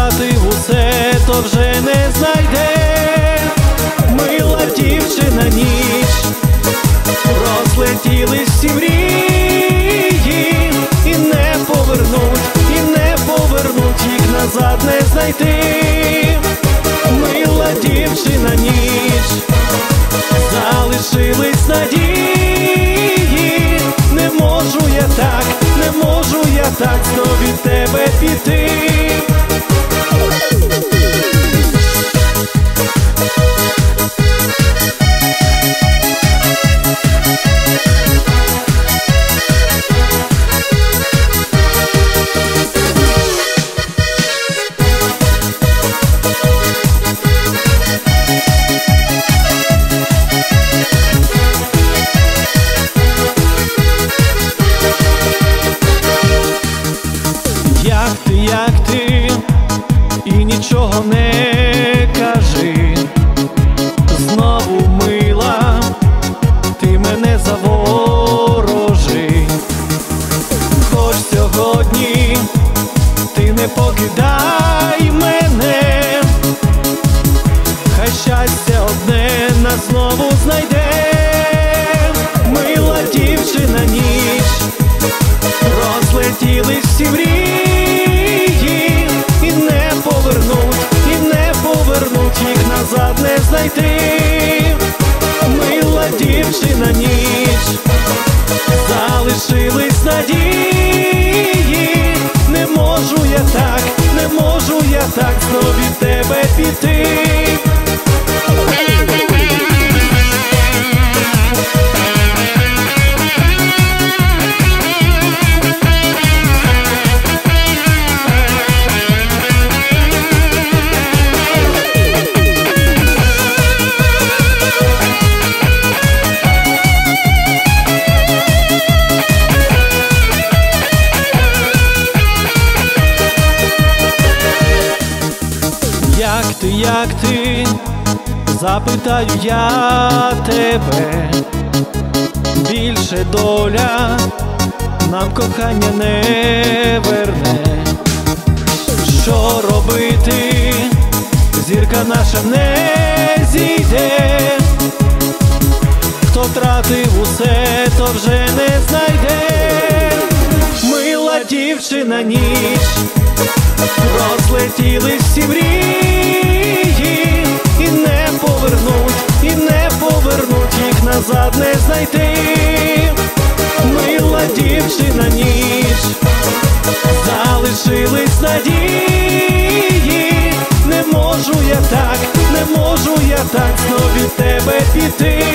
втратив усе, то вже не знайде. Мила дівчина, ніч, розлетілись всі мрії, і не повернуть, їх назад не знайти. Мила дівчина, ніч, залишились надії. Не можу я так знов від тебе піти. Як ти, і нічого не кажи. Знову, мила, ти мене заворожи. Хоч сьогодні ти не покидай мене, хай щастя одне нас знову знайде. Мила дівчина, ніч, розлетілись всі мрії, і не повернуть, їх назад не знайти. Мила дівчина, ніч, залишились надії. Не можу я так знов від тебе піти. Як ти, запитаю я тебе, більше доля нам кохання не верне. Що робити, зірка наша не зійде. Хто втратив усе, то вже не знайде. Мила дівчина, ніч, розлетілись всі мрії, і не повернуть, їх назад не знайти. Мила дівчина, ніч, залишились надії. Не можу я так знов від тебе піти.